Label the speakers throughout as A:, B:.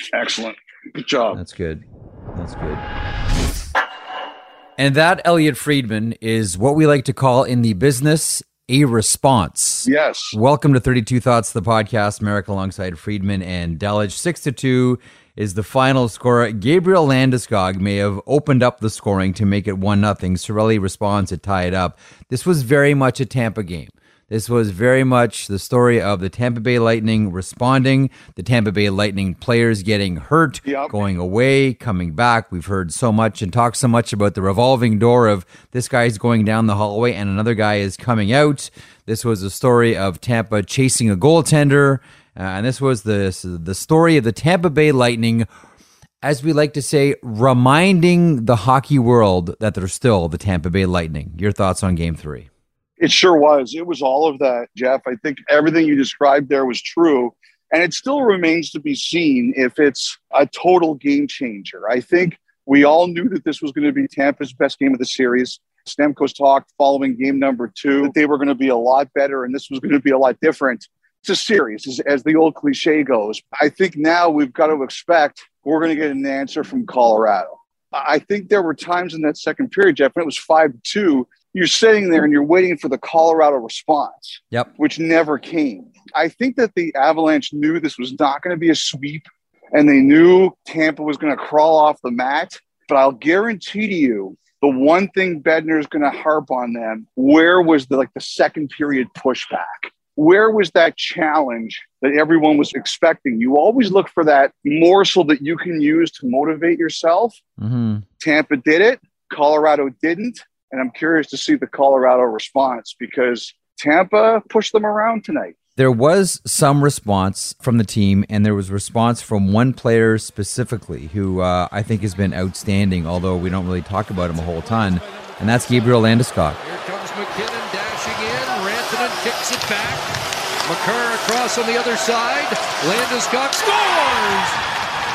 A: Excellent. Good job.
B: That's good. And that, Elliot Friedman, is what we like to call in the business a response.
A: Yes.
B: Welcome to 32 Thoughts, the podcast. Merrick alongside Friedman and Delich. 6-2 is the final score. Gabriel Landeskog may have opened up the scoring to make it 1-0. Cirelli responds to tie it up. This was very much a Tampa game. This was very much the story of the Tampa Bay Lightning responding, the Tampa Bay Lightning players getting hurt, going away, coming back. We've heard so much and talked so much about the revolving door of this guy's going down the hallway and another guy is coming out. This was a story of Tampa chasing a goaltender, and this was the story of the Tampa Bay Lightning, as we like to say, reminding the hockey world that they're still the Tampa Bay Lightning. Your thoughts on Game 3?
A: It sure was. It was all of that, Jeff. I think everything you described there was true. And it still remains to be seen if it's a total game changer. I think we all knew that this was going to be Tampa's best game of the series. Stamkos talked following game number 2 that they were going to be a lot better and this was going to be a lot different. It's a series, as the old cliche goes. I think now we've got to expect we're going to get an answer from Colorado. I think there were times in that second period, Jeff, when it was 5-2, you're sitting there and you're waiting for the Colorado response, which never came. I think that the Avalanche knew this was not going to be a sweep, and they knew Tampa was going to crawl off the mat. But I'll guarantee to you, the one thing Bednar is going to harp on them, where was the second period pushback? Where was that challenge that everyone was expecting? You always look for that morsel that you can use to motivate yourself. Mm-hmm. Tampa did it. Colorado didn't. And I'm curious to see the Colorado response because Tampa pushed them around tonight.
B: There was some response from the team, and there was response from one player specifically who I think has been outstanding, although we don't really talk about him a whole ton, and that's Gabriel Landeskog.
C: Here comes McKinnon dashing in. Rantanen kicks it back. Makar across on the other side. Landeskog scores!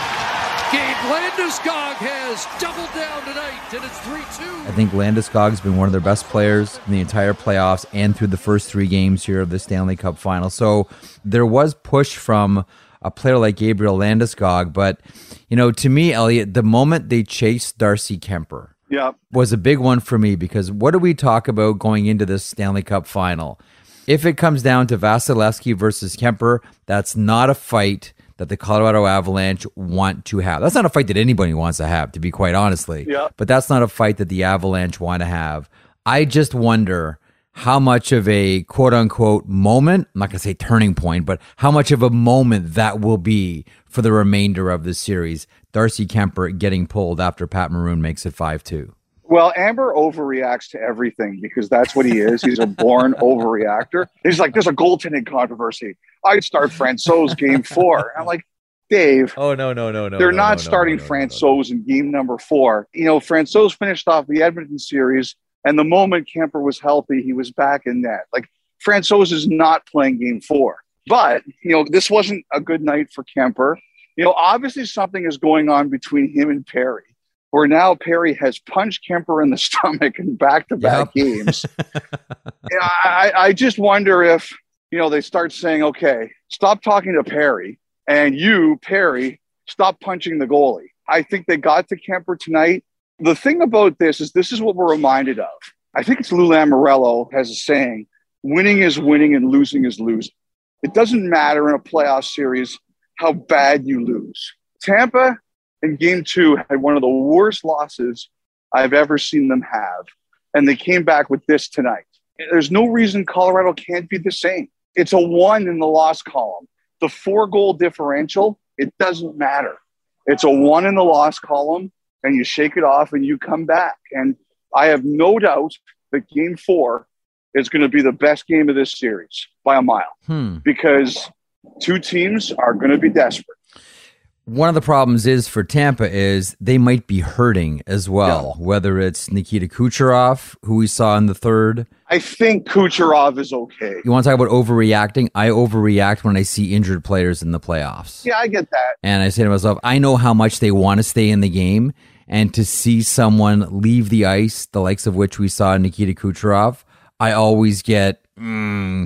C: Gabe Landeskog has doubled down tonight, and it's 3-2.
B: I think Landeskog's been one of their best players in the entire playoffs and through the first 3 games here of the Stanley Cup Final. So there was push from a player like Gabriel Landeskog, but to me, Elliot, the moment they chased Darcy Kemper was a big one for me because what do we talk about going into this Stanley Cup Final? If it comes down to Vasilevsky versus Kemper, that's not a fight that the Colorado Avalanche want to have. That's not a fight that anybody wants to have, to be quite honestly. But that's not a fight that the Avalanche want to have. I just wonder how much of a quote-unquote moment, I'm not going to say turning point, but how much of a moment that will be for the remainder of the series. Darcy Kemper getting pulled after Pat Maroon makes it 5-2.
A: Well, Amber overreacts to everything because that's what he is. He's a born overreactor. He's like, there's a goaltending controversy. I'd start Francouz game 4. I'm like, Dave.
B: Oh, no.
A: They're not starting Francouz in game number 4. Francouz finished off the Edmonton series, and the moment Kemper was healthy, he was back in net. Francouz is not playing game 4. But, this wasn't a good night for Kemper. Obviously something is going on between him and Perry, where now Perry has punched Kemper in the stomach in back-to-back games. I just wonder if, they start saying, okay, stop talking to Perry, and you, Perry, stop punching the goalie. I think they got to Kemper tonight. The thing about this is what we're reminded of. I think it's Lou Lamoriello has a saying, winning is winning and losing is losing. It doesn't matter in a playoff series how bad you lose. Tampa in game 2 had one of the worst losses I've ever seen them have. And they came back with this tonight. There's no reason Colorado can't be the same. It's a 1 in the loss column. The 4-goal differential, it doesn't matter. It's a 1 in the loss column, and you shake it off and you come back. And I have no doubt that game 4 is going to be the best game of this series by a mile because 2 teams are going to be desperate.
B: One of the problems is for Tampa is they might be hurting as well, whether it's Nikita Kucherov, who we saw in the third.
A: I think Kucherov is okay.
B: You want to talk about overreacting? I overreact when I see injured players in the playoffs.
A: Yeah, I get that.
B: And I say to myself, I know how much they want to stay in the game, and to see someone leave the ice, the likes of which we saw Nikita Kucherov, I always get kind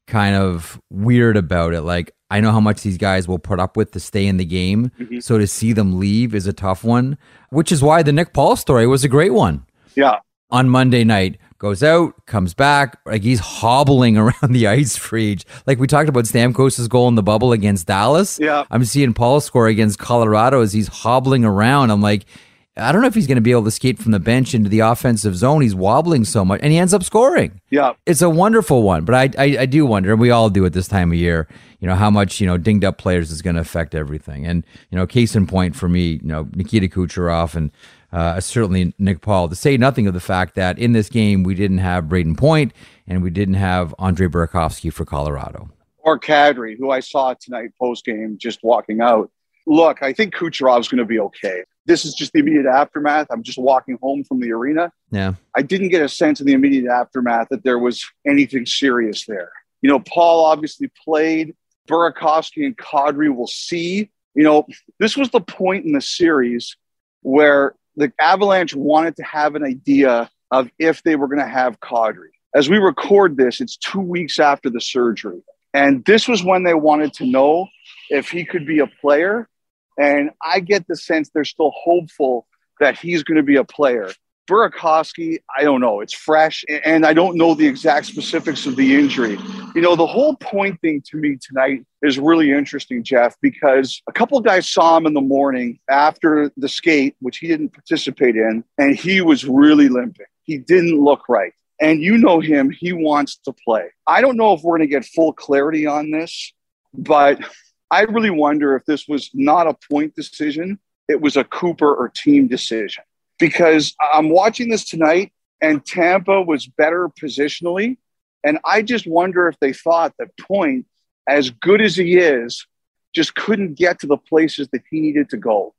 B: kind of weird about it. Like, I know how much these guys will put up with to stay in the game.
A: Mm-hmm.
B: So to see them leave is a tough one, which is why the Nick Paul story was a great one.
A: Yeah.
B: On Monday night, goes out, comes back, like he's hobbling around the ice for age. Like we talked about Stamkos' goal in the bubble against Dallas.
A: Yeah.
B: I'm seeing Paul score against Colorado as he's hobbling around. I'm like, I don't know if he's going to be able to skate from the bench into the offensive zone. He's wobbling so much, and he ends up scoring.
A: Yeah.
B: It's a wonderful one, but I do wonder, and we all do at this time of year, how much, dinged up players is going to affect everything. And, case in point for me, Nikita Kucherov and certainly Nick Paul, to say nothing of the fact that in this game, we didn't have Brayden Point and we didn't have Andre Burakovsky for Colorado.
A: Or Kadri, who I saw tonight post-game just walking out. Look, I think Kucherov's going to be okay. This is just the immediate aftermath. I'm just walking home from the arena.
B: Yeah.
A: I didn't get a sense in the immediate aftermath that there was anything serious there. Paul obviously played. Burakovsky and Kadri will see. This was the point in the series where the Avalanche wanted to have an idea of if they were going to have Kadri. As we record this, it's 2 weeks after the surgery. And this was when they wanted to know if he could be a player. And I get the sense they're still hopeful that he's going to be a player. Burakovsky, I don't know. It's fresh, and I don't know the exact specifics of the injury. The whole point thing to me tonight is really interesting, Jeff, because a couple of guys saw him in the morning after the skate, which he didn't participate in, and he was really limping. He didn't look right. And him, he wants to play. I don't know if we're going to get full clarity on this, but I really wonder if this was not a point decision, it was a Cooper or team decision. Because I'm watching this tonight, and Tampa was better positionally, and I just wonder if they thought that Point, as good as he is, just couldn't get to the places that he needed to go.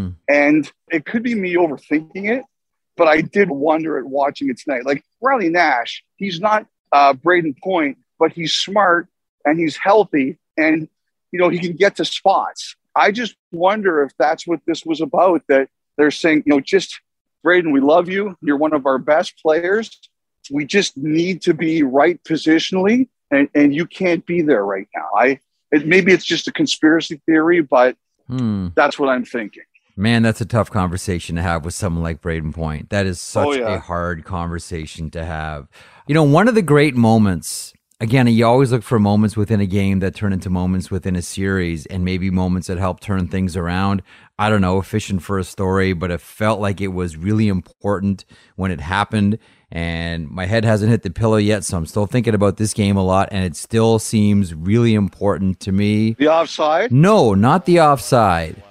A: And it could be me overthinking it, but I did wonder at watching it tonight. Like Riley Nash, he's not Brayden Point, but he's smart and he's healthy, and he can get to spots. I just wonder if that's what this was about, that they're saying, just Brayden, we love you. You're one of our best players. We just need to be right positionally, and you can't be there right now. Maybe it's just a conspiracy theory, but that's what I'm thinking.
B: Man, that's a tough conversation to have with someone like Brayden Point. That is such a hard conversation to have. One of the great moments, again, you always look for moments within a game that turn into moments within a series, and maybe moments that help turn things around. I don't know, fishing for a story, but it felt like it was really important when it happened. And my head hasn't hit the pillow yet, so I'm still thinking about this game a lot, and it still seems really important to me.
A: The offside?
B: No, not the offside.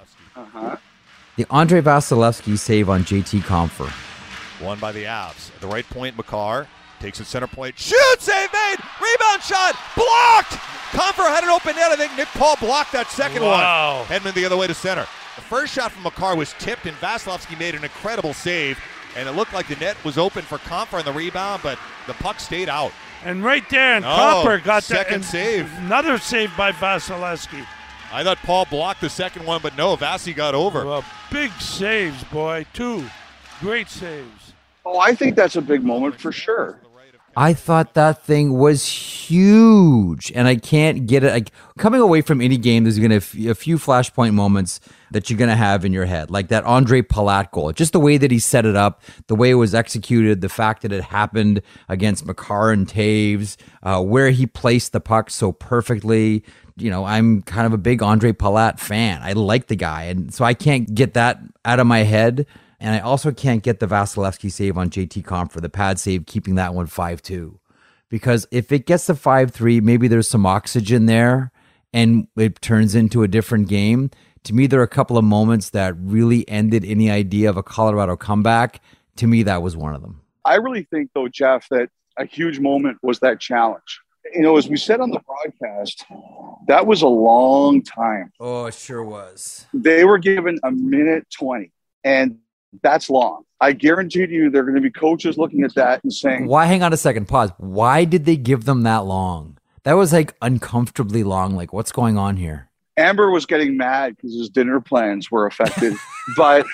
B: The Andre Vasilevsky save on JT Compher.
D: Won by the Avs. At the right point, Makar takes it center point. Shoot! Save made! Rebound shot! Blocked! Compher had an open net. I think Nick Paul blocked that second one. Hedman the other way to center. The first shot from Makar was tipped, and Vasilevsky made an incredible save. And it looked like the net was open for Compher on the rebound, but the puck stayed out.
E: And right there, and Compher got
D: second save.
E: Another save by Vasilevsky.
D: I thought Paul blocked the second one, but no, Vasi got over.
E: Well, big saves, boy. 2 great saves.
A: Oh, I think that's a big moment for sure.
B: I thought that thing was huge, and I can't get it. Coming away from any game, there's going to be a few flashpoint moments that you're going to have in your head, like that Andre Palat goal. Just the way that he set it up, the way it was executed, the fact that it happened against Makar and Taves, where he placed the puck so perfectly. I'm kind of a big Andre Palat fan. I like the guy, and so I can't get that out of my head. And I also can't get the Vasilevsky save on JT Compher, the pad save, keeping that one 5-2. Because if it gets to 5-3, maybe there's some oxygen there and it turns into a different game. To me, there are a couple of moments that really ended any idea of a Colorado comeback. To me, that was one of them.
A: I really think, though, Jeff, that a huge moment was that challenge. As we said on the broadcast, that was a long time.
B: Oh, it sure was.
A: They were given a minute 20, and that's long. I guarantee you there are going to be coaches looking at that and saying,
B: why? Hang on a second. Pause. Why did they give them that long? That was like uncomfortably long. Like, what's going on here?
A: Amber was getting mad because his dinner plans were affected. But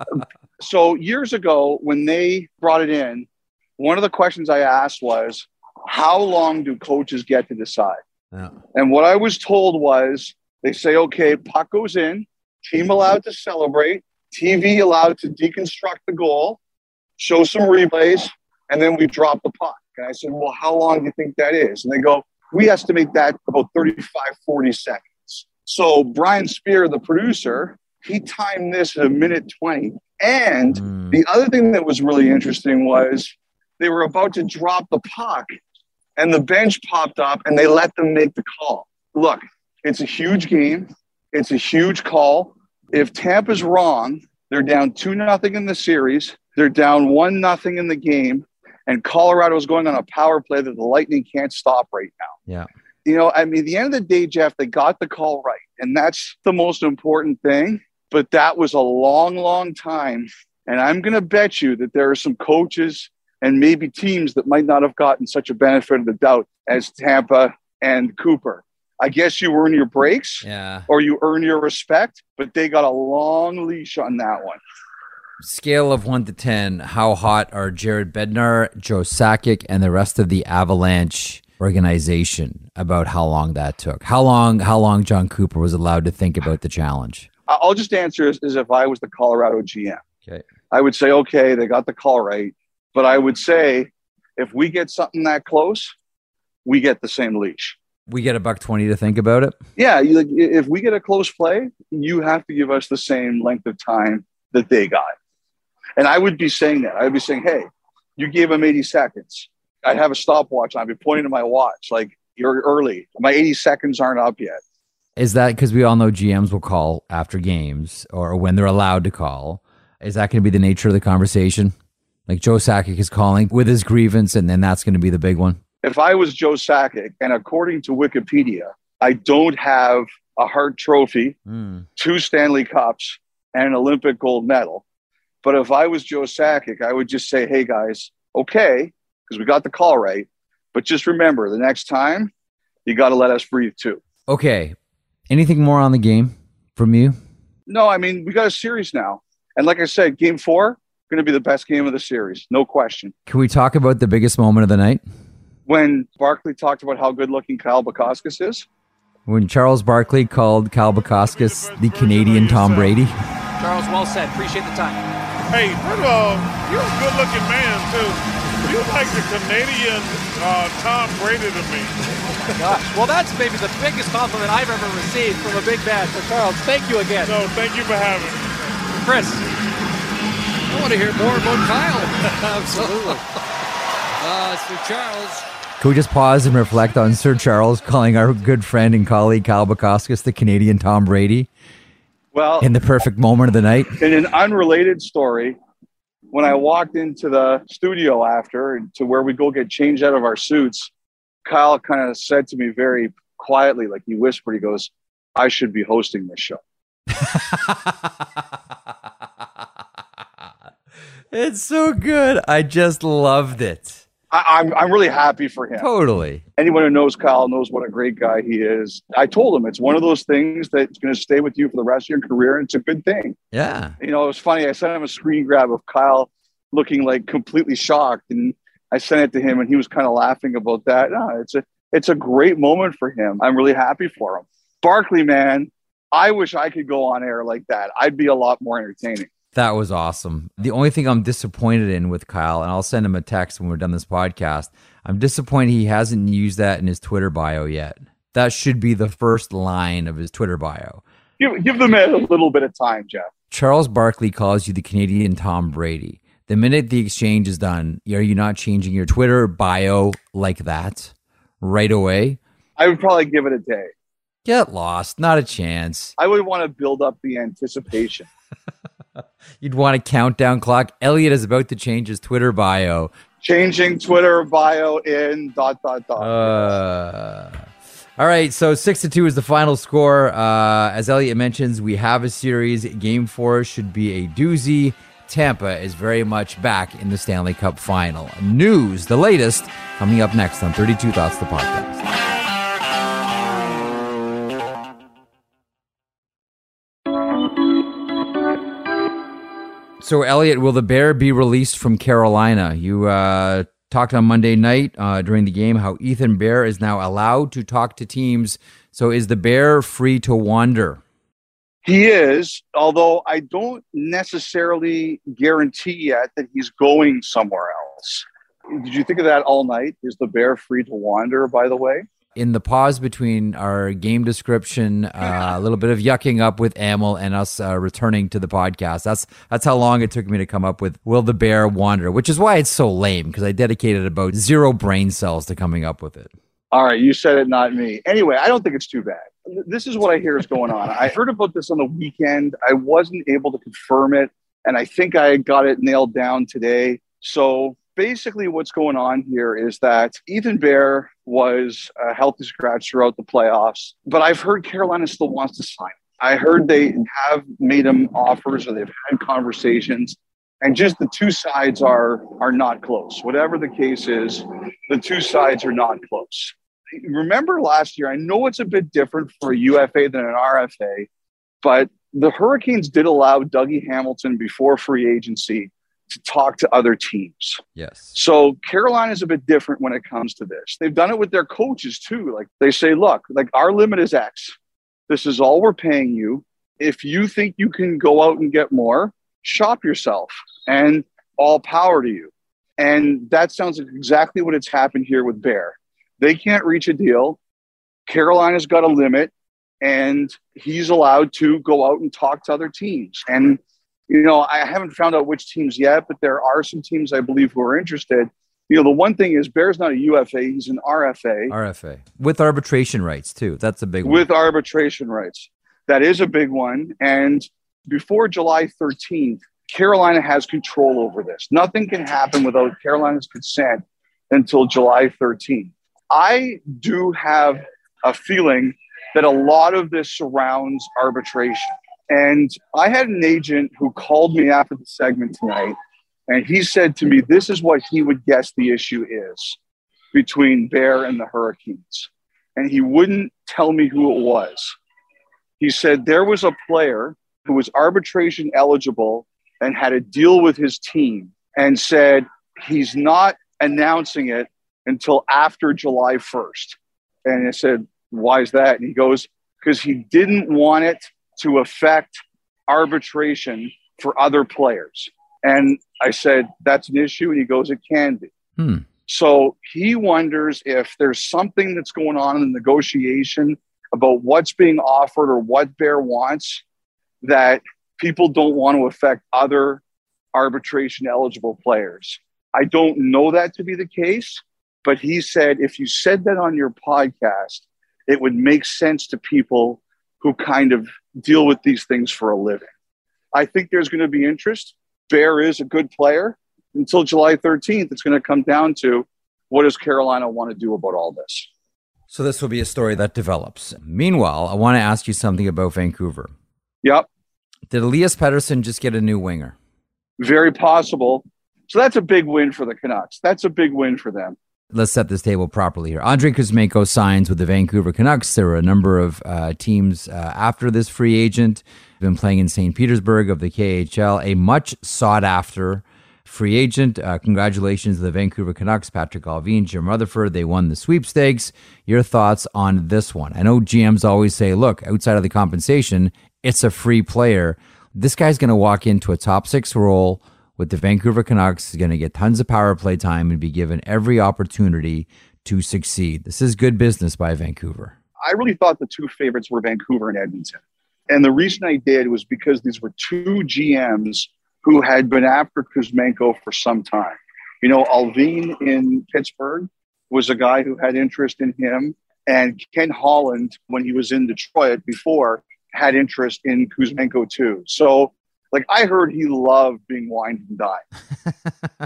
A: so years ago, when they brought it in, one of the questions I asked was, how long do coaches get to decide?
B: Yeah.
A: And what I was told was they say, okay, puck goes in, team allowed to celebrate, TV allowed to deconstruct the goal, show some replays, and then we drop the puck. And I said, well, how long do you think that is? And they go, we estimate that about 35, 40 seconds. So Brian Spear, the producer, he timed this at 1:20. And the other thing that was really interesting was they were about to drop the puck and the bench popped up and they let them make the call. Look, it's a huge game. It's a huge call. If Tampa's wrong, they're down 2-0 in the series. They're down 1-0 in the game. And Colorado's going on a power play that the Lightning can't stop right now.
B: Yeah.
A: You know, I mean, at the end of the day, Jeff, they got the call right. And that's the most important thing. But that was a long, long time. And I'm going to bet you that there are some coaches and maybe teams that might not have gotten such a benefit of the doubt as Tampa and Cooper. I guess you earn your breaks or you earn your respect, but they got a long leash on that one.
B: Scale of 1 to 10, how hot are Jared Bednar, Joe Sakic, and the rest of the Avalanche organization about how long that took? How long John Cooper was allowed to think about the challenge?
A: I'll just answer as if I was the Colorado GM.
B: Okay.
A: I would say, okay, they got the call right. But I would say if we get something that close, we get the same leash.
B: We get $1.20 to think about it?
A: Yeah. If we get a close play, you have to give us the same length of time that they got. And I would be saying that. I would be saying, hey, you gave them 80 seconds. I'd have a stopwatch on. I'd be pointing to my watch like, you're early. My 80 seconds aren't up yet.
B: Is that because we all know GMs will call after games or when they're allowed to call? Is that going to be the nature of the conversation? Like Joe Sakic is calling with his grievance, and then that's going to be the big one?
A: If I was Joe Sakic, and according to Wikipedia, I don't have a Hart Trophy, 2 Stanley Cups, and an Olympic gold medal. But if I was Joe Sakic, I would just say, hey, guys, okay, because we got the call right. But just remember, the next time, you got to let us breathe too.
B: Okay. Anything more on the game from you?
A: No, I mean, we got a series now. And like I said, game 4, going to be the best game of the series. No question.
B: Can we talk about the biggest moment of the night?
A: When Barkley talked about how good-looking Kyle Bukauskas is.
B: When Charles Barkley called Kyle Bukauskas the Canadian Tom Brady.
F: Charles, well said. Appreciate the time.
E: Hey, first of all, you're a good-looking man, too. You're like the Canadian Tom Brady to me.
F: Gosh, well, that's maybe the biggest compliment I've ever received from a big man. So, Charles, thank you again.
E: No, thank you for having me.
F: Chris.
C: I want to hear more about Kyle.
F: Absolutely.
C: Sir Charles.
B: Can we just pause and reflect on Sir Charles calling our good friend and colleague Kyle Bukauskas the Canadian Tom Brady?
A: Well,
B: in the perfect moment of the night.
A: In an unrelated story, when I walked into the studio after to where we go get changed out of our suits, Kyle kind of said to me very quietly, like he whispered, he goes, I should be hosting this show.
B: It's so good. I just loved it.
A: I'm really happy for him.
B: Totally.
A: Anyone who knows Kyle knows what a great guy he is. I told him it's one of those things that's going to stay with you for the rest of your career, and it's a good thing.
B: Yeah.
A: You know, it was funny. I sent him a screen grab of Kyle looking like completely shocked, and I sent it to him, and he was kind of laughing about that. No, it's a great moment for him. I'm really happy for him. Barkley, man, I wish I could go on air like that. I'd be a lot more entertaining.
B: That was awesome. The only thing I'm disappointed in with Kyle, and I'll send him a text when we're done this podcast, I'm disappointed he hasn't used that in his Twitter bio yet. That should be the first line of his Twitter bio.
A: Give them a little bit of time, Jeff.
B: Charles Barkley calls you the Canadian Tom Brady. The minute the exchange is done, are you not changing your Twitter bio like that right away?
A: I would probably give it a day.
B: Get lost. Not a chance.
A: I would want to build up the anticipation.
B: You'd want a countdown clock. Elliot is about to change his Twitter bio.
A: Changing Twitter bio in ...
B: All right, so 6-2 is the final score. As Elliot mentions, we have a series. Game 4 should be a doozy. Tampa is very much back in the Stanley Cup final. News, the latest, coming up next on 32 Thoughts, the podcast. So, Elliot, will the Bear be released from Carolina? You talked on Monday night during the game how Ethan Bear is now allowed to talk to teams. So is the Bear free to wander?
A: He is, although I don't necessarily guarantee yet that he's going somewhere else. Did you think of that all night? Is the Bear free to wander, by the way?
B: In the pause between our game description, a little bit of yucking up with Amel and us returning to the podcast. That's how long it took me to come up with Will the Bear Wander, which is why it's so lame, because I dedicated about 0 brain cells to coming up with it.
A: All right, you said it, not me. Anyway, I don't think it's too bad. This is what I hear is going on. I heard about this on the weekend. I wasn't able to confirm it, and I think I got it nailed down today. So basically what's going on here is that Ethan Bear was a healthy scratch throughout the playoffs, but I've heard Carolina still wants to sign him. I heard they have made him offers or they've had conversations, and just the two sides are not close. Whatever the case is, the two sides are not close. Remember last year, I know it's a bit different for a UFA than an RFA, but the Hurricanes did allow Dougie Hamilton before free agency to talk to other teams.
B: Yes.
A: So Carolina's a bit different when it comes to this. They've done it with their coaches too. Like they say, look, like our limit is X. This is all we're paying you. If you think you can go out and get more, shop yourself, and all power to you. And that sounds like exactly what it's happened here with Bear. They can't reach a deal. Carolina's got a limit, and he's allowed to go out and talk to other teams. And, you know, I haven't found out which teams yet, but there are some teams I believe who are interested. You know, the one thing is Bear's not a UFA. He's an RFA.
B: RFA. With arbitration rights, too. That's a big one.
A: With arbitration rights. That is a big one. And before July 13th, Carolina has control over this. Nothing can happen without Carolina's consent until July 13th. I do have a feeling that a lot of this surrounds arbitration. And I had an agent who called me after the segment tonight, and he said to me, this is what he would guess the issue is between Bear and the Hurricanes. And he wouldn't tell me who it was. He said there was a player who was arbitration eligible and had a deal with his team and said he's not announcing it until after July 1st. And I said, why is that? And he goes, because he didn't want it to affect arbitration for other players. And I said, that's an issue. And he goes, it can be. So he wonders if there's something that's going on in the negotiation about what's being offered or what Bear wants that people don't want to affect other arbitration eligible players. I don't know that to be the case, but he said, if you said that on your podcast, it would make sense to people who kind of deal with these things for a living. I think there's going to be interest. Bear is a good player. Until July 13th, it's going to come down to what does Carolina want to do about all this?
B: So this will be a story that develops. Meanwhile, I want to ask you something about Vancouver.
A: Yep.
B: Did Elias Pettersson just get a new winger?
A: Very possible. So that's a big win for the Canucks. That's a big win for them.
B: Let's set this table properly here. Andrei Kuzmenko signs with the Vancouver Canucks. There were a number of teams after this free agent. Been playing in St. Petersburg of the KHL, a much sought-after free agent. Congratulations to the Vancouver Canucks, Patrick Allvin, Jim Rutherford. They won the sweepstakes. Your thoughts on this one? I know GMs always say, look, outside of the compensation, it's a free player. This guy's going to walk into a top 6 role with the Vancouver Canucks. He's going to get tons of power play time and be given every opportunity to succeed. This is good business by Vancouver.
A: I really thought the two favorites were Vancouver and Edmonton. And the reason I did was because these were two GMs who had been after Kuzmenko for some time. You know, Allvin in Pittsburgh was a guy who had interest in him. And Ken Holland, when he was in Detroit before, had interest in Kuzmenko too. So, like, I heard he loved being wined and dined.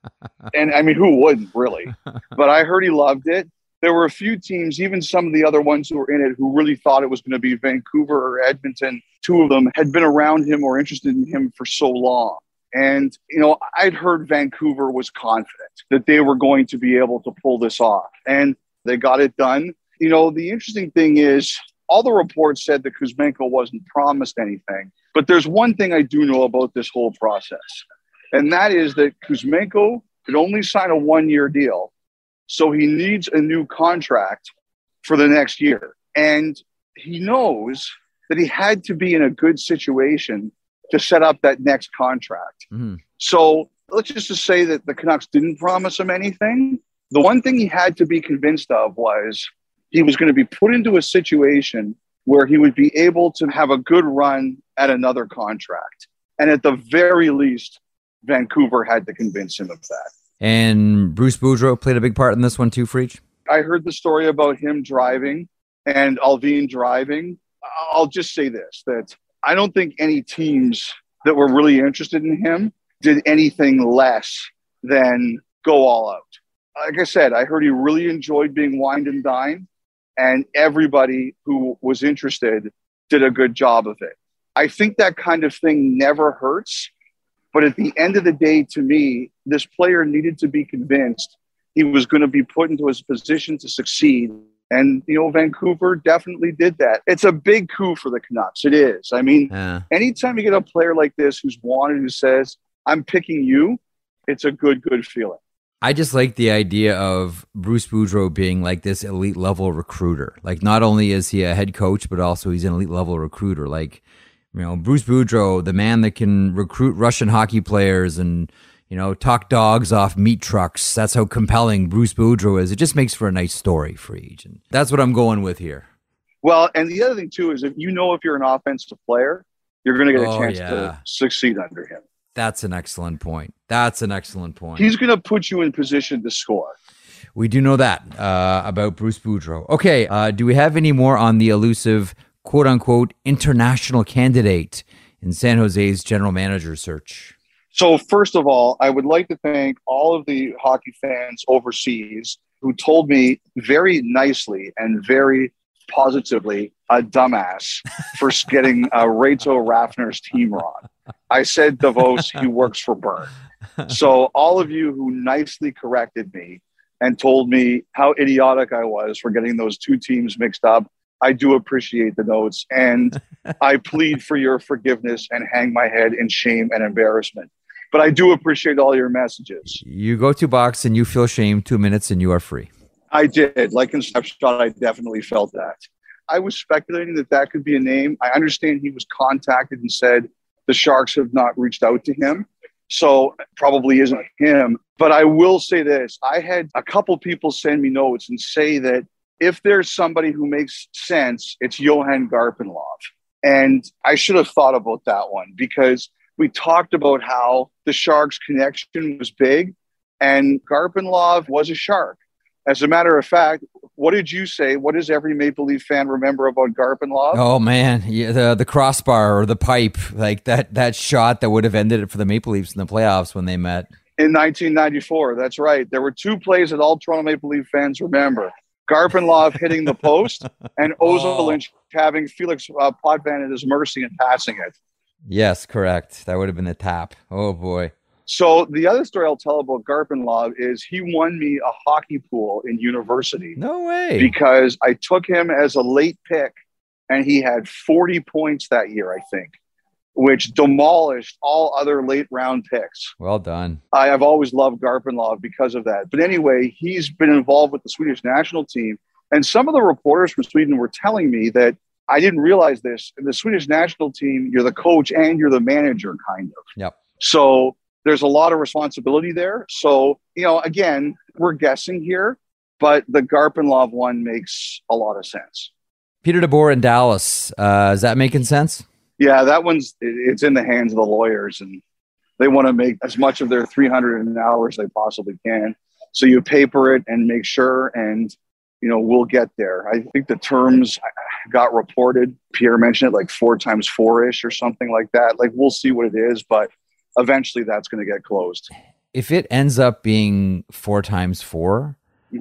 A: And, I mean, who wouldn't, really? But I heard he loved it. There were a few teams, even some of the other ones who were in it, who really thought it was going to be Vancouver or Edmonton. Two of them had been around him or interested in him for so long. And, you know, I'd heard Vancouver was confident that they were going to be able to pull this off. And they got it done. You know, the interesting thing is all the reports said that Kuzmenko wasn't promised anything. But there's one thing I do know about this whole process. And that is that Kuzmenko could only sign a 1-year deal. So he needs a new contract for the next year. And he knows that he had to be in a good situation to set up that next contract. Mm-hmm. So let's just say that the Canucks didn't promise him anything. The one thing he had to be convinced of was he was going to be put into a situation where he would be able to have a good run at another contract. And at the very least, Vancouver had to convince him of that.
B: And Bruce Boudreau played a big part in this one too, Freach?
A: I heard the story about him driving and Allvin driving. I'll just say this, that I don't think any teams that were really interested in him did anything less than go all out. Like I said, I heard he really enjoyed being wined and dined, and everybody who was interested did a good job of it. I think that kind of thing never hurts. But at the end of the day, to me, this player needed to be convinced he was going to be put into his position to succeed. And, Vancouver definitely did that. It's a big coup for the Canucks. It is. I mean, anytime you get a player like this who's wanted, who says, I'm picking you, it's a good feeling.
B: I just like the idea of Bruce Boudreau being like this elite level recruiter. Like, not only is he a head coach, but also he's an elite level recruiter. Like, Bruce Boudreau, the man that can recruit Russian hockey players and, talk dogs off meat trucks. That's how compelling Bruce Boudreau is. It just makes for a nice story for each. And that's what I'm going with here.
A: Well, and the other thing, too, is if you're an offensive player, you're going to get a chance to succeed under him.
B: That's an excellent point.
A: He's going to put you in position to score.
B: We do know that about Bruce Boudreau. Okay, do we have any more on the elusive quote-unquote international candidate in San Jose's general manager search?
A: So first of all, I would like to thank all of the hockey fans overseas who told me very nicely and very positively a dumbass for getting Reto Raffner's team wrong. I said DeVos, he works for Bern. So all of you who nicely corrected me and told me how idiotic I was for getting those two teams mixed up, I do appreciate the notes, and I plead for your forgiveness and hang my head in shame and embarrassment. But I do appreciate all your messages.
B: You go to box and you feel shame, 2 minutes and you are free.
A: I did. Like in Snapshot, I definitely felt that. I was speculating that could be a name. I understand he was contacted and said the Sharks have not reached out to him. So it probably isn't him. But I will say this. I had a couple people send me notes and say that if there's somebody who makes sense, it's Johan Garpenlov. And I should have thought about that one because we talked about how the Sharks connection was big and Garpenlov was a Shark. As a matter of fact, what did you say? What does every Maple Leaf fan remember about Garpenlov?
B: Oh, man. Yeah, the crossbar or the pipe, like that shot that would have ended it for the Maple Leafs in the playoffs when they met.
A: In 1994, that's right. There were two plays that all Toronto Maple Leaf fans remember. Garpenlov hitting the post and Ozolinsh having Felix Potvin at his mercy and passing it.
B: Yes, correct. That would have been the tap. Oh, boy.
A: So the other story I'll tell about Garpenlov is he won me a hockey pool in university.
B: No way.
A: Because I took him as a late pick, and he had 40 points that year, I think, which demolished all other late-round picks.
B: Well done.
A: I've always loved Garpenlov because of that. But anyway, he's been involved with the Swedish national team, and some of the reporters from Sweden were telling me that I didn't realize this. In the Swedish national team, you're the coach and you're the manager, kind of.
B: Yep.
A: So there's a lot of responsibility there. So, again, we're guessing here, but the Garpenlov one makes a lot of sense.
B: Peter DeBoer in Dallas. Is that making sense?
A: Yeah, that it's in the hands of the lawyers, and they want to make as much of their 300 an hour as they possibly can. So you paper it and make sure, and, we'll get there. I think the terms got reported. Pierre mentioned it like 4 times 4-ish or something like that. Like, we'll see what it is, but eventually that's going to get closed.
B: If it ends up being 4 times 4,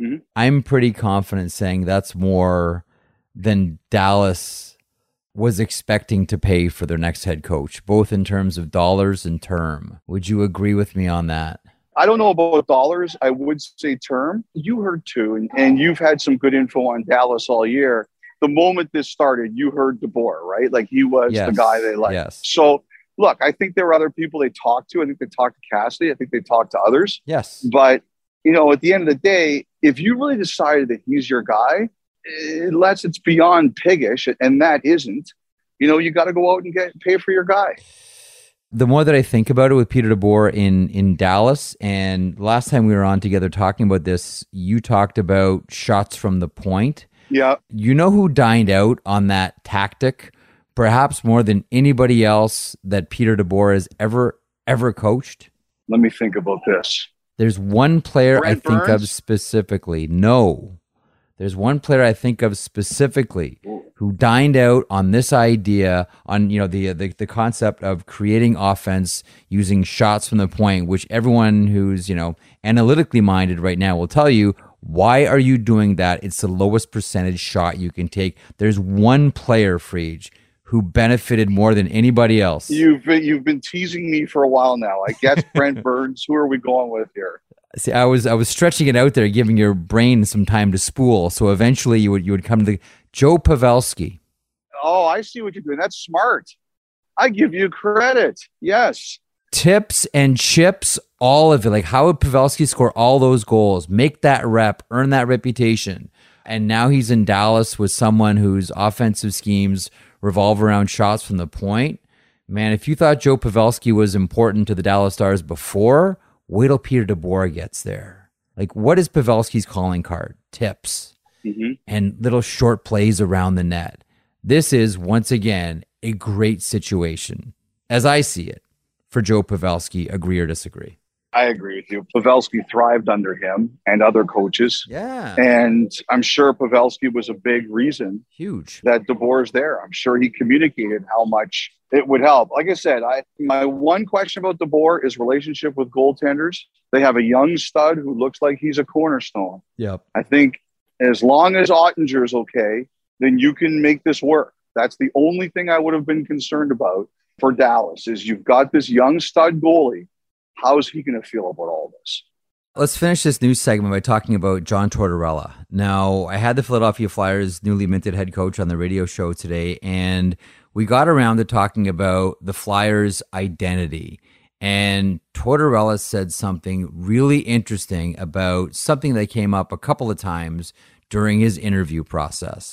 B: I'm pretty confident saying that's more than Dallas was expecting to pay for their next head coach, both in terms of dollars and term. Would you agree with me on that?
A: I don't know about dollars. I would say term. You heard too, and you've had some good info on Dallas all year. The moment this started, you heard DeBoer, right? Like he was the guy they liked.
B: Yes.
A: So look, I think there were other people they talked to. I think they talked to Cassidy. I think they talked to others.
B: Yes.
A: But, you know, at the end of the day, if you really decided that he's your guy, unless it's beyond piggish, and that isn't, you know, you got to go out and pay for your guy.
B: The more that I think about it with Peter DeBoer in Dallas, and last time we were on together talking about this, you talked about shots from the point.
A: Yeah.
B: You know who dined out on that tactic, perhaps more than anybody else that Peter DeBoer has ever coached?
A: Let me think about this.
B: There's one player
A: Brent
B: I think
A: Burns?
B: of specifically. No. There's one player I think of specifically who dined out on this idea, on, you know, the concept of creating offense using shots from the point, which everyone who's, you know, analytically minded right now will tell you, why are you doing that? It's the lowest percentage shot you can take. There's one player, Friedge, who benefited more than anybody else.
A: You've been teasing me for a while now. I guess Brent Burns. Who are we going with here?
B: See, I was stretching it out there, giving your brain some time to spool. So eventually you would come to the Joe Pavelski.
A: Oh, I see what you're doing. That's smart. I give you credit. Yes.
B: Tips and chips, all of it. Like, how would Pavelski score all those goals, make that rep, earn that reputation? And now he's in Dallas with someone whose offensive schemes revolve around shots from the point. Man, if you thought Joe Pavelski was important to the Dallas Stars before, wait till Peter DeBoer gets there. Like, what is Pavelski's calling card? Tips and little short plays around the net. This is, once again, a great situation, as I see it, for Joe Pavelski. Agree or disagree?
A: I agree with you. Pavelski thrived under him and other coaches.
B: Yeah.
A: And I'm sure Pavelski was a big reason
B: Huge.
A: that DeBoer's there. I'm sure he communicated how much it would help. Like I said, my one question about DeBoer is relationship with goaltenders. They have a young stud who looks like he's a cornerstone.
B: Yep.
A: I think as long as Ottinger's okay, then you can make this work. That's the only thing I would have been concerned about for Dallas is you've got this young stud goalie. How is he going to feel about all this?
B: Let's finish this news segment by talking about John Tortorella. Now, I had the Philadelphia Flyers' newly minted head coach on the radio show today, and we got around to talking about the Flyers' identity. And Tortorella said something really interesting about something that came up a couple of times during his interview process.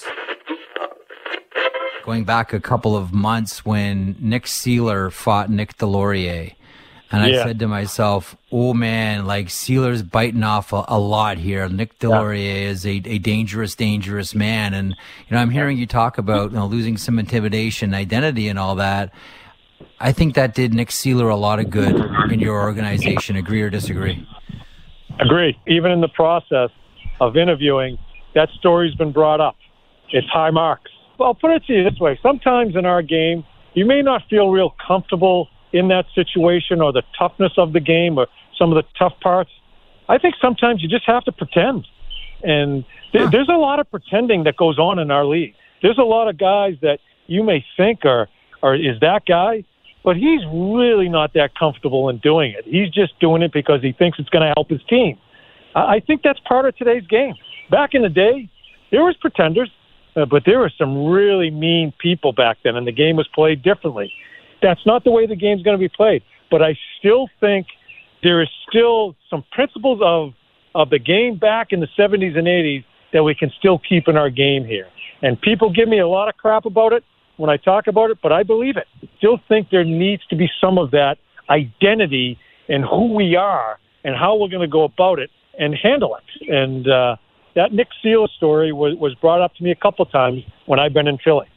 B: Going back a couple of months when Nick Seeler fought Nick Delorier. And I said to myself, oh man, like Sealer's biting off a lot here. Nick Delorier is a dangerous, dangerous man. And, you know, I'm hearing you talk about, you know, losing some intimidation, identity and all that. I think that did Nick Seeler a lot of good in your organization. Agree or disagree?
G: Agree. Even in the process of interviewing, that story's been brought up. It's high marks. Well, I'll put it to you this way. Sometimes in our game, you may not feel real comfortable in that situation or the toughness of the game or some of the tough parts. I think sometimes you just have to pretend. And there's a lot of pretending that goes on in our league. There's a lot of guys that you may think are is that guy, but he's really not that comfortable in doing it. He's just doing it because he thinks it's going to help his team. I think that's part of today's game. Back in the day, there was pretenders, but there were some really mean people back then, and the game was played differently. That's not the way the game's going to be played. But I still think there is still some principles of the game back in the 70s and 80s that we can still keep in our game here. And people give me a lot of crap about it when I talk about it, but I believe it. Still think there needs to be some of that identity in who we are and how we're going to go about it and handle it. And that Nick Seeler story was brought up to me a couple times when I've been in Philly.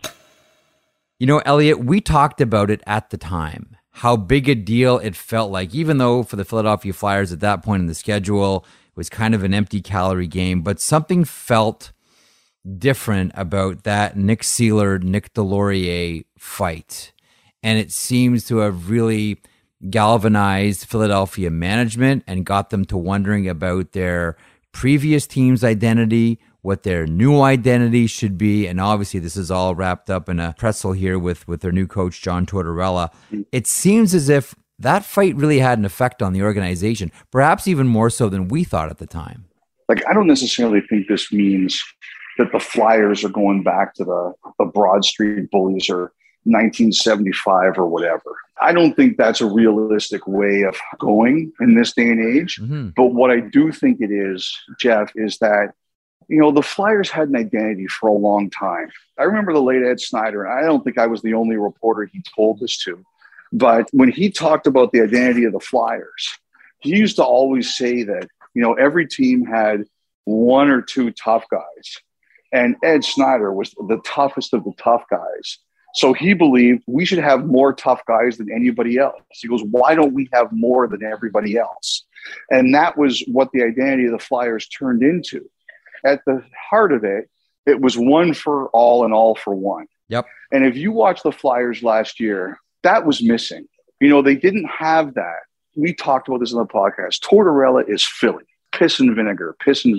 B: You know, Elliot, we talked about it at the time, how big a deal it felt like, even though for the Philadelphia Flyers at that point in the schedule, it was kind of an empty calorie game, but something felt different about that Nick Seeler, Nick Delorier fight. And it seems to have really galvanized Philadelphia management and got them to wondering about their previous team's identity, what their new identity should be. And obviously this is all wrapped up in a pretzel here with their new coach, John Tortorella. It seems as if that fight really had an effect on the organization, perhaps even more so than we thought at the time.
A: Like, I don't necessarily think this means that the Flyers are going back to the Broad Street bullies or 1975 or whatever. I don't think that's a realistic way of going in this day and age.
B: Mm-hmm.
A: But what I do think it is, Jeff, is that, the Flyers had an identity for a long time. I remember the late Ed Snyder, and I don't think I was the only reporter he told this to, but when he talked about the identity of the Flyers, he used to always say that, every team had one or two tough guys. And Ed Snyder was the toughest of the tough guys. So he believed we should have more tough guys than anybody else. He goes, why don't we have more than everybody else? And that was what the identity of the Flyers turned into. At the heart of it, it was one for all and all for one.
B: Yep.
A: And if you watch the Flyers last year, that was missing. They didn't have that. We talked about this on the podcast. Tortorella is Philly. Piss and vinegar.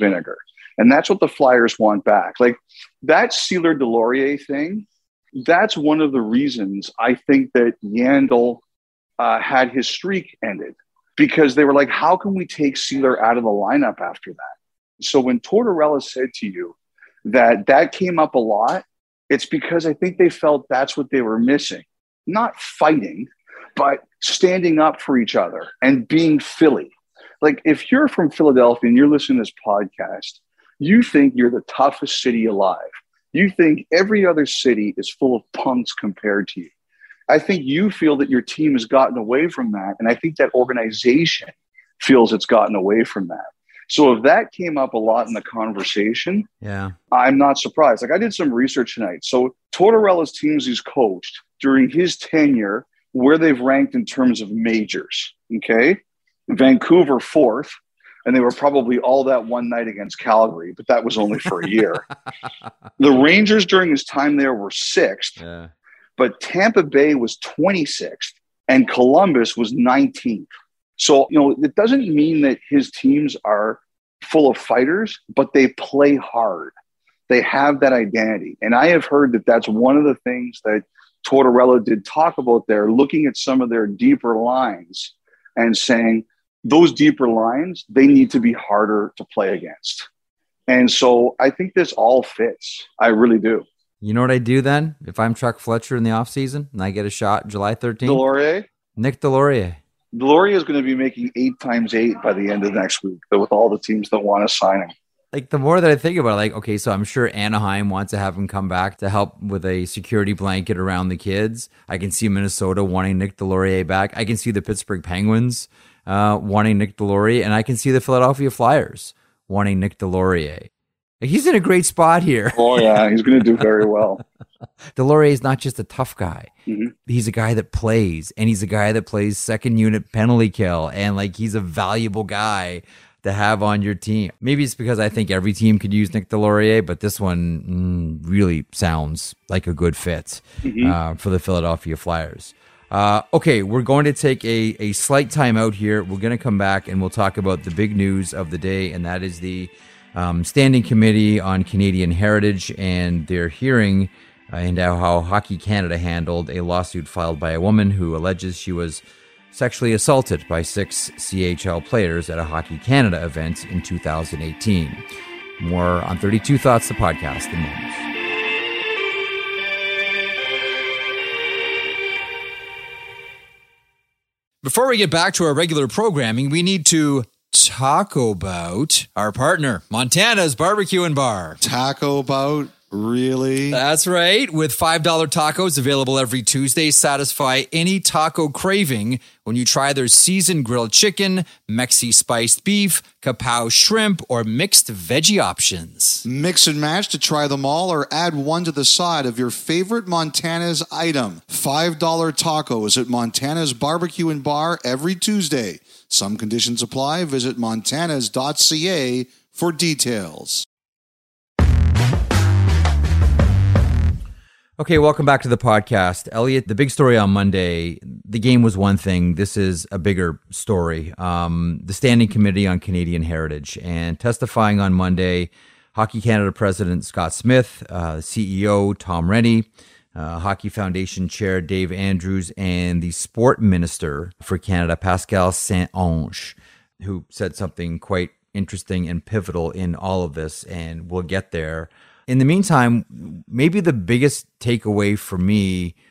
A: And that's what the Flyers want back. Like that Sealer Delorier thing, that's one of the reasons I think that Yandel had his streak ended. Because they were like, how can we take Sealer out of the lineup after that? So when Tortorella said to you that came up a lot, it's because I think they felt that's what they were missing. Not fighting, but standing up for each other and being Philly. Like if you're from Philadelphia and you're listening to this podcast, you think you're the toughest city alive. You think every other city is full of punks compared to you. I think you feel that your team has gotten away from that. And I think that organization feels it's gotten away from that. So if that came up a lot in the conversation, I'm not surprised. Like I did some research tonight. So Tortorella's teams he's coached during his tenure, where they've ranked in terms of majors, okay? Vancouver 4th, and they were probably all that one night against Calgary, but that was only for a year. The Rangers during his time there were 6th, but Tampa Bay was 26th, and Columbus was 19th. So, it doesn't mean that his teams are full of fighters, but they play hard. They have that identity. And I have heard that that's one of the things that Tortorella did talk about there, looking at some of their deeper lines and saying those deeper lines, they need to be harder to play against. And so I think this all fits. I really do.
B: You know what I do then? If I'm Chuck Fletcher in the offseason and I get a shot July 13th?
A: Delorier?
B: Nick Delorier.
A: Delorier is going to be making 8 times 8 by the end of next week with all the teams that want to sign him.
B: Like the more that I think about it, like, okay, so I'm sure Anaheim wants to have him come back to help with a security blanket around the kids. I can see Minnesota wanting Nick Delorier back. I can see the Pittsburgh Penguins wanting Nick Delorier, and I can see the Philadelphia Flyers wanting Nick Delorier. He's in a great spot here.
A: Oh, yeah, he's going to do very well.
B: Delorier is not just a tough guy.
A: Mm-hmm.
B: He's a guy that plays, and he's a guy that plays second unit penalty kill, and like he's a valuable guy to have on your team. Maybe it's because I think every team could use Nick Delorier, but this one really sounds like a good fit for the Philadelphia Flyers. Okay, we're going to take a slight time out here. We're going to come back and we'll talk about the big news of the day, and that is the Standing Committee on Canadian Heritage and their hearing and how Hockey Canada handled a lawsuit filed by a woman who alleges she was sexually assaulted by 6 CHL players at a Hockey Canada event in 2018. More on 32 Thoughts, the podcast, in moments. Before we get back to our regular programming, we need to talk about our partner, Montana's Barbecue and Bar.
H: Taco bout? Really?
B: That's right. With $5 tacos available every Tuesday, satisfy any taco craving when you try their seasoned grilled chicken, Mexi spiced beef, kapow shrimp, or mixed veggie options.
H: Mix and match to try them all or add one to the side of your favorite Montana's item. $5 tacos at Montana's Barbecue and Bar every Tuesday. Some conditions apply. Visit montanas.ca for details.
B: Okay, welcome back to the podcast. Elliot, the big story on Monday, the game was one thing. This is a bigger story. The Standing Committee on Canadian Heritage. And testifying on Monday, Hockey Canada President Scott Smith, CEO Tom Rennie, Hockey Foundation Chair Dave Andrews, and the Sport Minister for Canada, Pascal Saint-Onge, who said something quite interesting and pivotal in all of this, and we'll get there. In the meantime, maybe the biggest takeaway for me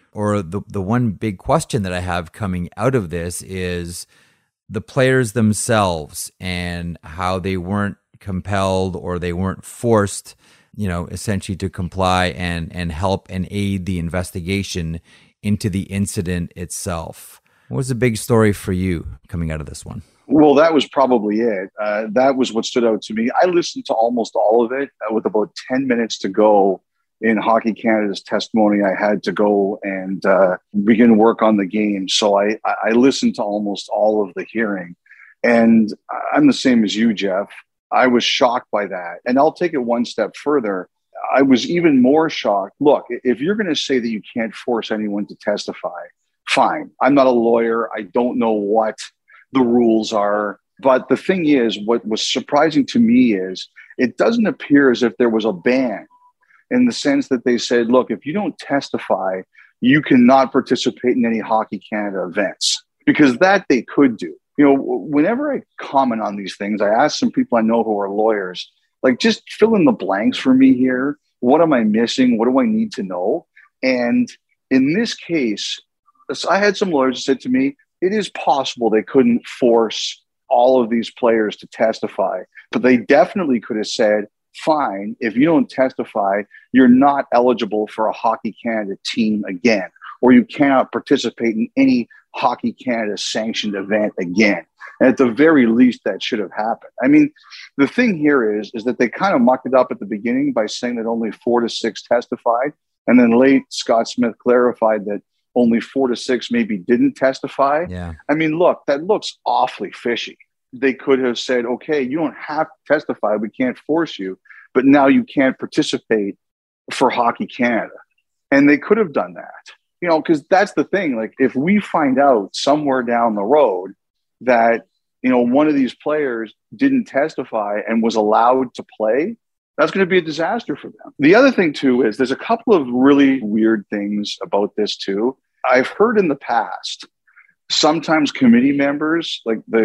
B: or the one big question that I have coming out of this is the players themselves and how they weren't compelled or they weren't forced, essentially to comply and help and aid the investigation into the incident itself. What was the big story for you coming out of this one?
A: Well, that was probably it. That was what stood out to me. I listened to almost all of it with about 10 minutes to go in Hockey Canada's testimony. I had to go and begin work on the game. So I listened to almost all of the hearing. And I'm the same as you, Jeff. I was shocked by that. And I'll take it one step further. I was even more shocked. Look, if you're going to say that you can't force anyone to testify, fine. I'm not a lawyer. I don't know what the rules are. But the thing is, what was surprising to me is it doesn't appear as if there was a ban, in the sense that they said, look, if you don't testify, you cannot participate in any Hockey Canada events, because that they could do. Whenever I comment on these things, I ask some people I know who are lawyers, like, just fill in the blanks for me here. What am I missing? What do I need to know? And in this case, I had some lawyers who said to me, it is possible they couldn't force all of these players to testify, but they definitely could have said, fine, if you don't testify, you're not eligible for a Hockey Canada team again, or you cannot participate in any Hockey Canada sanctioned event again. And at the very least, that should have happened. I mean, the thing here is that they kind of mucked it up at the beginning by saying that only 4 to 6 testified. And then late, Scott Smith clarified that only 4 to 6 maybe didn't testify.
B: Yeah.
A: I mean, look, that looks awfully fishy. They could have said, okay, you don't have to testify. We can't force you, but now you can't participate for Hockey Canada. And they could have done that, because that's the thing. Like, if we find out somewhere down the road that, one of these players didn't testify and was allowed to play, that's going to be a disaster for them. The other thing too is there's a couple of really weird things about this too. I've heard in the past, sometimes committee members, like the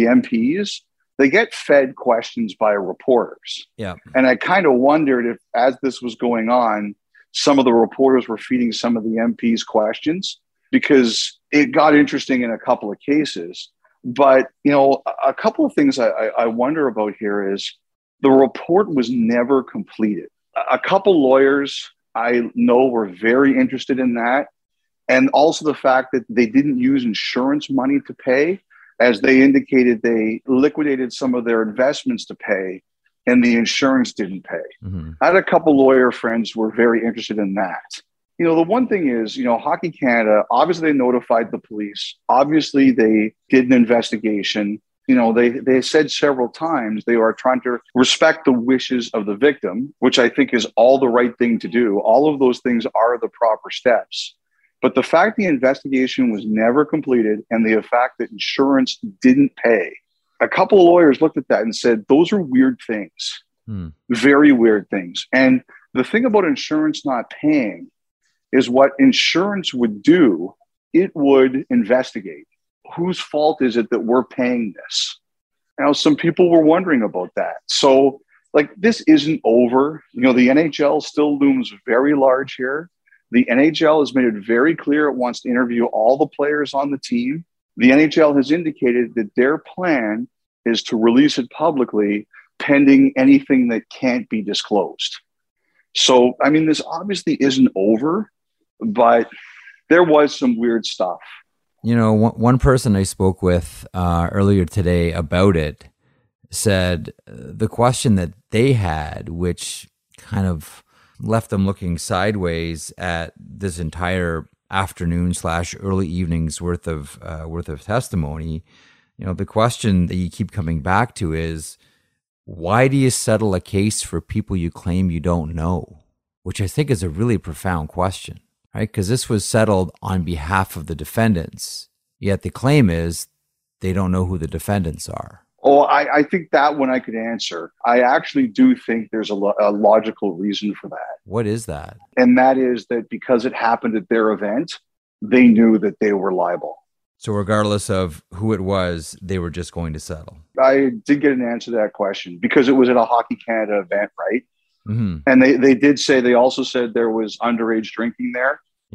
A: MPs, they get fed questions by reporters.
B: Yeah.
A: And I kind of wondered if, as this was going on, some of the reporters were feeding some of the MPs questions, because it got interesting in a couple of cases. But, a couple of things I wonder about here is the report was never completed. A couple lawyers I know were very interested in that. And also the fact that they didn't use insurance money to pay. As they indicated, they liquidated some of their investments to pay, and the insurance didn't pay.
B: Mm-hmm.
A: I had a couple lawyer friends who were very interested in that. The one thing is, Hockey Canada, obviously they notified the police. Obviously they did an investigation. They said several times they are trying to respect the wishes of the victim, which I think is all the right thing to do. All of those things are the proper steps. But the fact the investigation was never completed and the fact that insurance didn't pay, a couple of lawyers looked at that and said, those are weird things, very weird things. And the thing about insurance not paying is what insurance would do, it would investigate. Whose fault is it that we're paying this? Now, some people were wondering about that. So, this isn't over. The NHL still looms very large here. The NHL has made it very clear it wants to interview all the players on the team. The NHL has indicated that their plan is to release it publicly pending anything that can't be disclosed. So, I mean, this obviously isn't over, but there was some weird stuff.
B: One person I spoke with earlier today about it said the question that they had, which kind of left them looking sideways at this entire afternoon / early evening's worth of testimony. The question that you keep coming back to is, why do you settle a case for people you claim you don't know? Which I think is a really profound question, right? Because this was settled on behalf of the defendants, yet the claim is they don't know who the defendants are.
A: Oh, I think that one I could answer. I actually do think there's a logical reason for that.
B: What is that?
A: And that is that because it happened at their event, they knew that they were liable.
B: So regardless of who it was, they were just going to settle.
A: I did get an answer to that question because it was at a Hockey Canada event, right?
B: Mm-hmm.
A: And they did say, they also said there was underage drinking there.
B: Yep.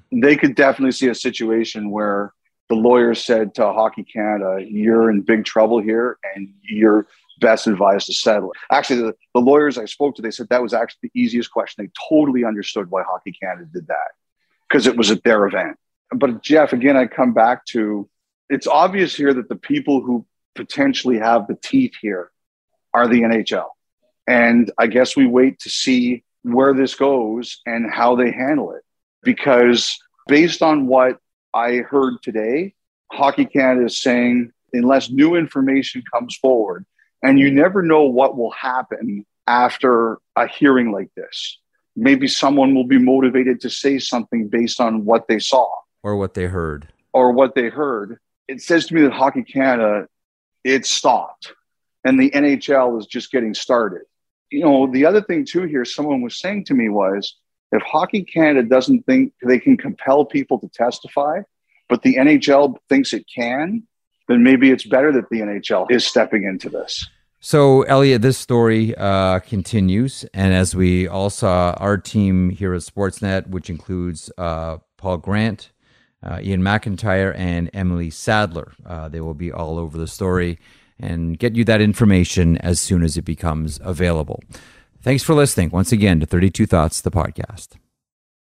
A: they could definitely see a situation where the lawyers said to Hockey Canada, you're in big trouble here and you're best advised to settle it. Actually, the lawyers I spoke to, they said that was actually the easiest question. They totally understood why Hockey Canada did that because it was at their event. But Jeff, again, I come back to, it's obvious here that the people who potentially have the teeth here are the NHL. And I guess we wait to see where this goes and how they handle it. Because based on what I heard today, Hockey Canada is saying, unless new information comes forward, and you never know what will happen after a hearing like this. Maybe someone will be motivated to say something based on what they saw.
B: Or what they heard. It says to me that Hockey Canada, it stopped. And the NHL is just getting started. You know, the other thing too here, someone was saying to me was, if Hockey Canada doesn't think they can compel people to testify, but the NHL thinks it can, then maybe it's better that the NHL is stepping into this. So, Elliot, this story continues. And as we all saw, our team here at Sportsnet, which includes Paul Grant, Ian McIntyre, and Emily Sadler, they will be all over the story and get you that information as soon as it becomes available. Thanks for listening once again to 32 Thoughts, the podcast.